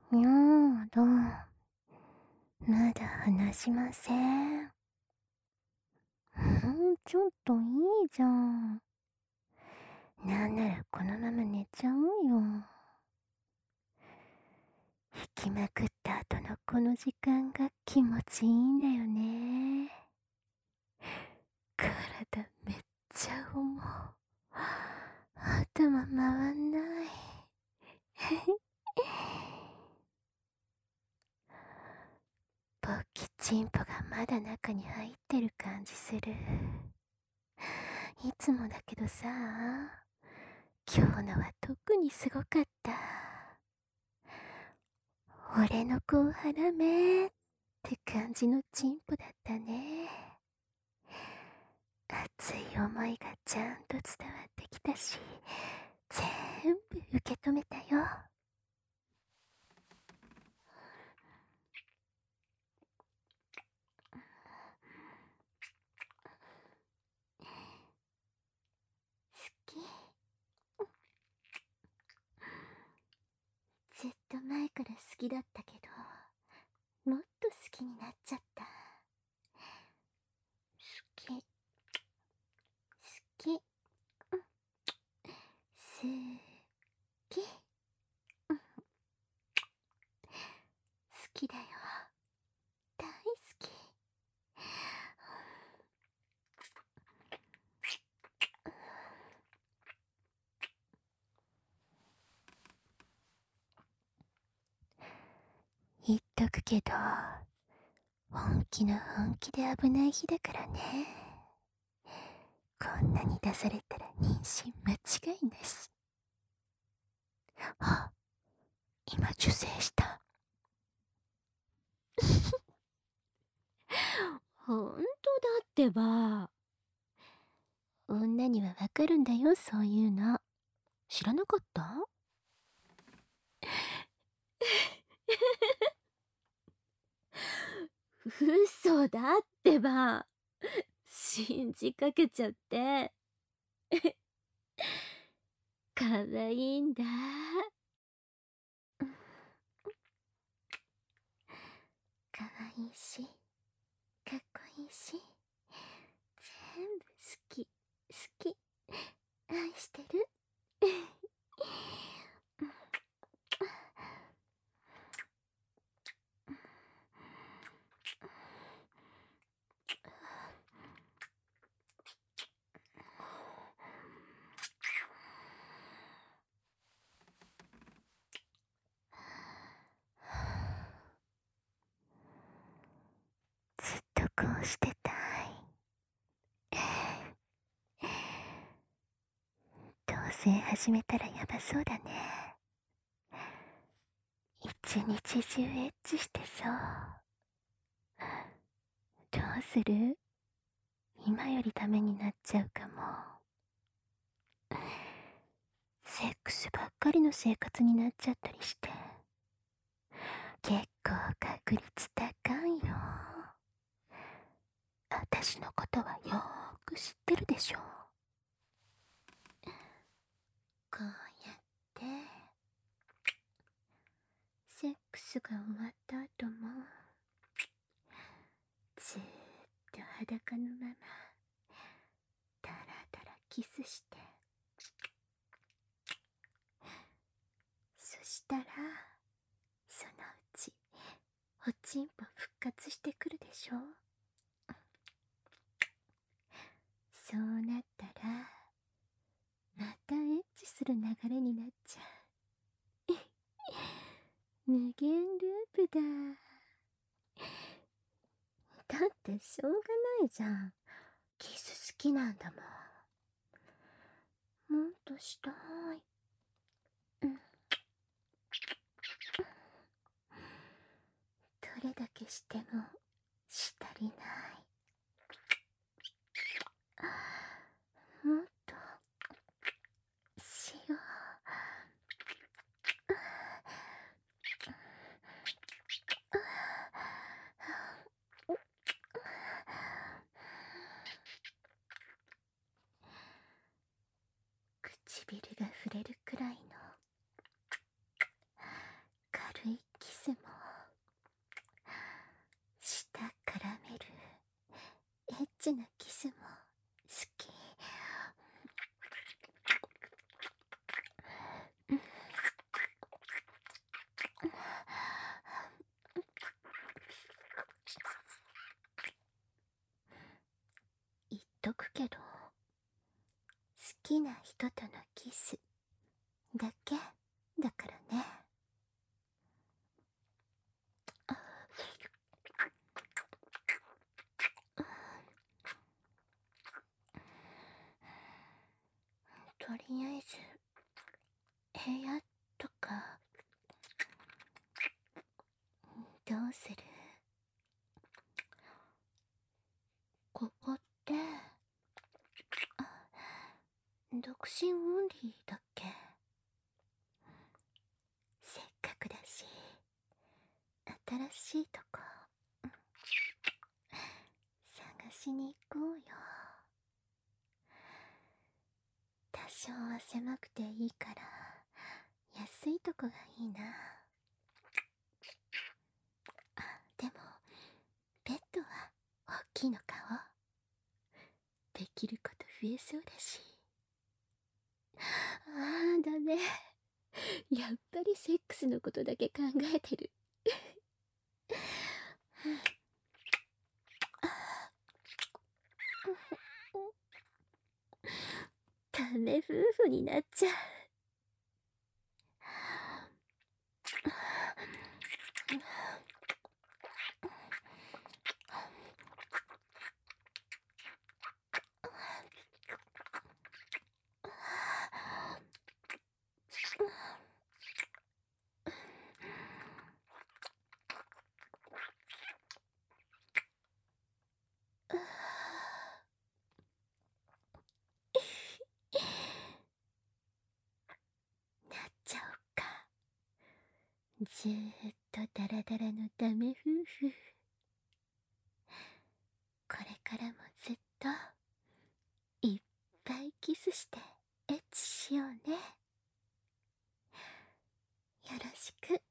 やだ。まだ話しません。ちょっといいじゃん。なんならこのまま寝ちゃうよ。引きまくった後のこの時間が気持ちいいんだよね。体めっちゃ重。頭回んない。ポッキチンポがまだ中に入ってる感じする。いつもだけどさ、今日のは特にすごかった。俺の子を腹めって感じのチンポだったね。熱い思いがちゃんと伝わってきたし、全部受け止めたよ。好き。ずっと前から好きだったけど、もっと好きになっちゃった。好き。好き。好き。好きだよ。大好き。言っとくけど、本気の本気で危ない日だからね。こんなに出されたら妊娠間違いなし。あ、今受精した。ほんとだってば。女にはわかるんだよ、そういうの。知らなかった？嘘だってば。信じかけちゃって。かわいいんだ。かわいいし、かっこいいし、全部好き、好き、愛してる。ずっとこうしてたい。同棲始めたらやばそうだね。一日中エッチしてそう。どうする？今よりダメになっちゃうかも。セックスばっかりの生活になっちゃったりして。結構確率高いよ。私のことはよーく知ってるでしょ。こうやってセックスが終わった後もずーっと裸のままダラダラキスして、そしたらそのうちおちんぽ復活してくるでしょ。そうなったらまたエッチする流れになっちゃう。無限ループだ。だってしょうがないじゃん。キス好きなんだもん。もっとしたい。どれだけしてもし足りない。もっとしよう。唇が触れるくらいの軽いキきな人とのキスだけだからね。とりあえず部屋とかどうする？ここって独身オンリーだっけ？せっかくだし新しいとこ探しに行こうよ。多少は狭くていいから安いとこがいいな。でもベッドは大きいのかをできること増えそうだし。ダメ。やっぱりセックスのことだけ考えてる。ダメ夫婦になっちゃう。なっちゃおうか。ずーっとダラダラのダメ夫婦。これからもずっといっぱいキスしてエッチしようね。よろしく。